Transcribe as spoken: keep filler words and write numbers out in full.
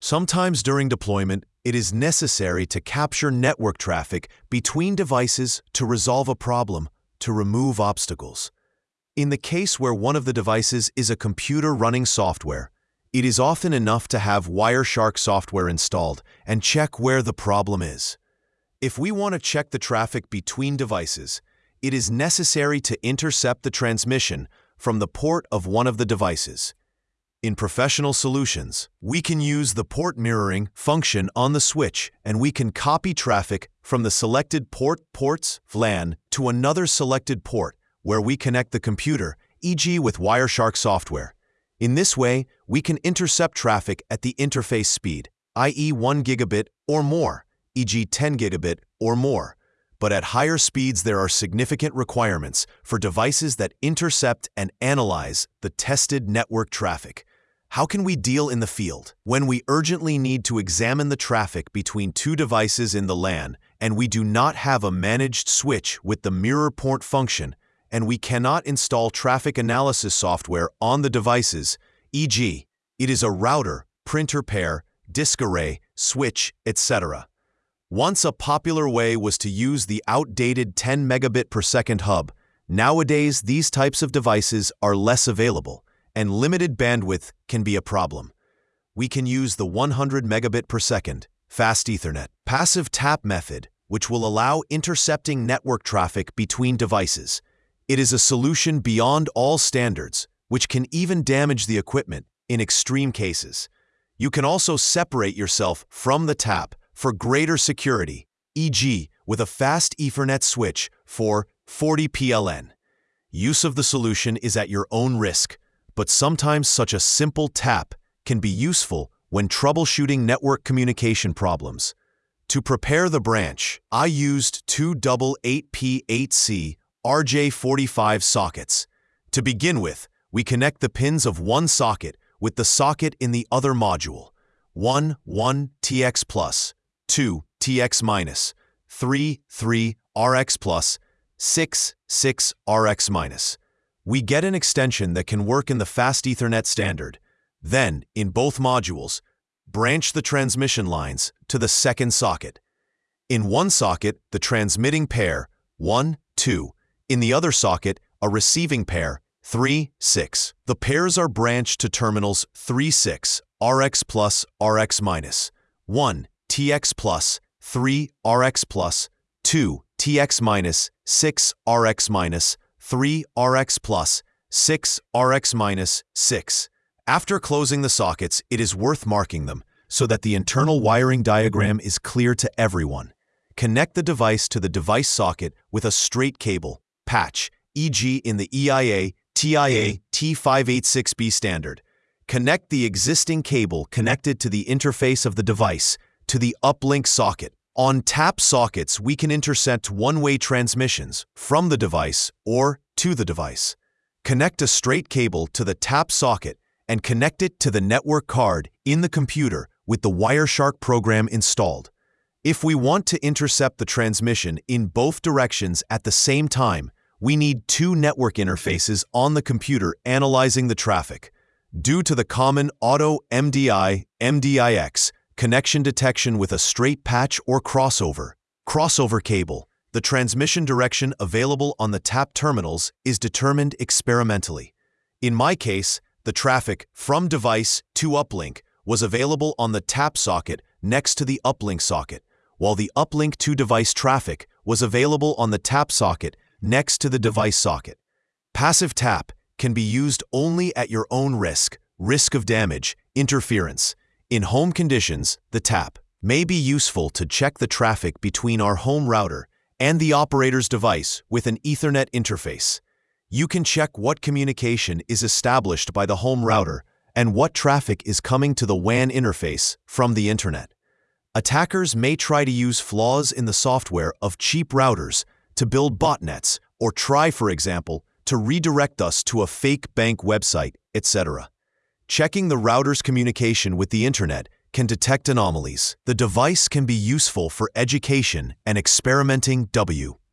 Sometimes during deployment, it is necessary to capture network traffic between devices to resolve a problem, to remove obstacles. In the case where one of the devices is a computer running software, it is often enough to have Wireshark software installed and check where the problem is. If we want to check the traffic between devices, it is necessary to intercept the transmission from the port of one of the devices. In professional solutions, we can use the port mirroring function on the switch, and we can copy traffic from the selected port ports V LAN to another selected port where we connect the computer, for example with Wireshark software. In this way, we can intercept traffic at the interface speed, that is one gigabit or more, for example ten gigabit or more. But at higher speeds there are significant requirements for devices that intercept and analyze the tested network traffic. How can we deal in the field when we urgently need to examine the traffic between two devices in the LAN and we do not have a managed switch with the mirror port function, and we cannot install traffic analysis software on the devices, for example it is a router, printer pair, disk array, switch, et cetera. Once a popular way was to use the outdated ten megabit per second hub. Nowadays these types of devices are less available, and limited bandwidth can be a problem. We can use the one hundred megabit per second fast Ethernet passive tap method, which will allow intercepting network traffic between devices. It is a solution beyond all standards, which can even damage the equipment in extreme cases. You can also separate yourself from the tap for greater security, for example with a fast Ethernet switch for forty P L N. Use of the solution is at your own risk, but sometimes such a simple tap can be useful when troubleshooting network communication problems. To prepare the branch, I used two double eight P eight C R J forty-five sockets. To begin with, we connect the pins of one socket with the socket in the other module. one, one T X plus, two T X minus, three, three R X plus, six, six R X minus. We get an extension that can work in the fast Ethernet standard. Then, in both modules, branch the transmission lines to the second socket. In one socket, the transmitting pair, one, two. In the other socket, a receiving pair, three, six. The pairs are branched to terminals three, six, R X plus, R X minus, one, T X plus, three, R X plus, two, T X minus, six, R X minus, three, R X plus, six, R X minus, six. After closing the sockets, it is worth marking them so that the internal wiring diagram is clear to everyone. Connect the device to the device socket with a straight cable, patch, for example in the E I A T I A T five eighty-six B standard. Connect the existing cable connected to the interface of the device to the uplink socket. On tap sockets, we can intercept one-way transmissions from the device or to the device. Connect a straight cable to the tap socket and connect it to the network card in the computer with the Wireshark program installed. If we want to intercept the transmission in both directions at the same time, we need two network interfaces on the computer analyzing the traffic. Due to the common auto M D I, M D I X, connection detection with a straight patch or crossover, crossover cable, the transmission direction available on the tap terminals is determined experimentally. In my case, the traffic from device to uplink was available on the tap socket next to the uplink socket, while the uplink to device traffic was available on the tap socket next to the device socket. Passive tap can be used only at your own risk, risk of damage, interference. In home conditions, the tap may be useful to check the traffic between our home router and the operator's device with an Ethernet interface. You can check what communication is established by the home router and what traffic is coming to the W A N interface from the internet. Attackers may try to use flaws in the software of cheap routers to build botnets or try, for example, to redirect us to a fake bank website, et cetera. Checking the router's communication with the internet can detect anomalies. The device can be useful for education and experimenting. W